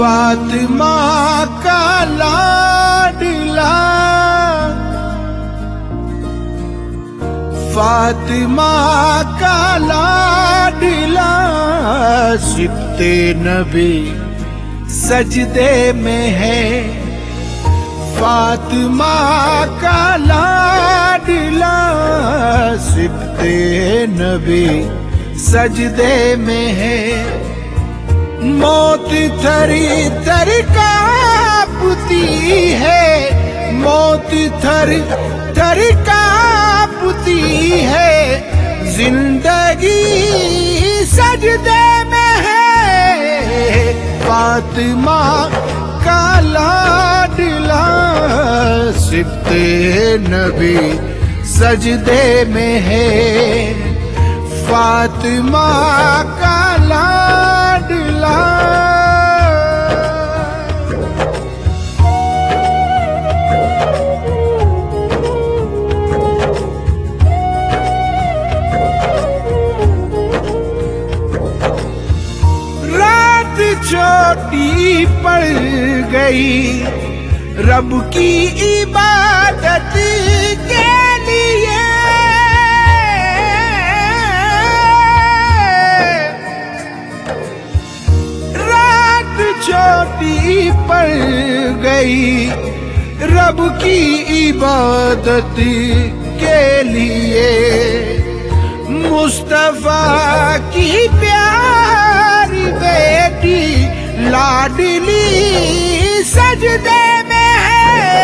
فاطمہ کا لاڈلا، فاطمہ کا لاڈلا، سبط نبی سجدے میں ہے۔ فاطمہ کا لاڈلا، سبط نبی سجدے میں ہے۔ موت تھری تھر کانپتی ہے، موت تھر تھر کانپتی ہے، زندگی سجدے میں ہے۔ فاطمہ کا لاڈلا، سبط نبی سجدے میں ہے۔ فاطمہ کا لاڈلا، رات چھوٹی پڑ گئی رب کی عبادت کے لیے، چھوٹی پڑ گئی رب کی عبادت کے لیے۔ مصطفیٰ کی پیاری بیٹی لاڈلی سجدے میں ہے۔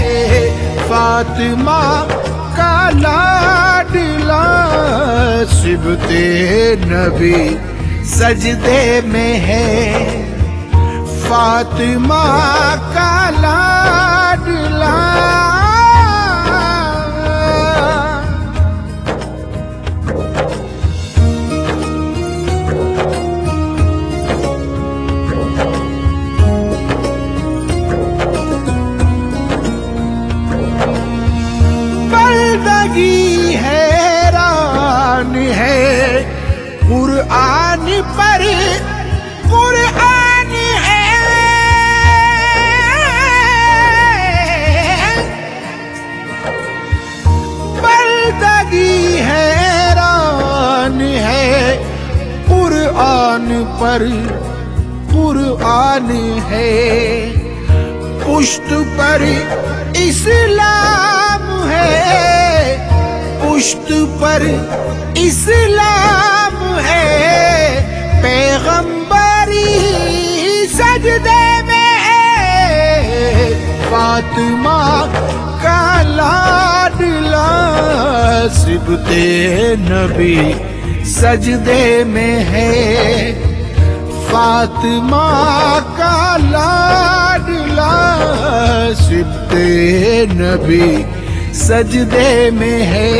فاطمہ کا لاڈلا، سبط نبی سجدے میں ہے۔ فاطمہ کا لاڈلا، بندگی حیران ہے قرآن پر، قرآن ہے بندگی حیران ہے قرآن پر، قرآن ہے۔ پشت پر اسلام ہے، پشت پر اسلام ہے، پیغمبری سجدے میں ہے۔ فاطمہ کا لاڈلا، سبط نبی سجدے میں ہے۔ فاطمہ کا لاڈلا، سبط نبی سجدے میں ہے۔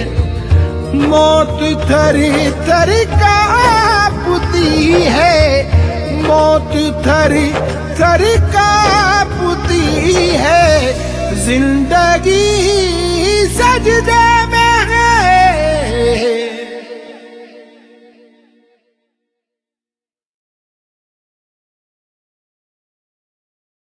موت تھری تھر کانپتی ہے، موت تھری تھر کانپتی ہے، زندگی سجدے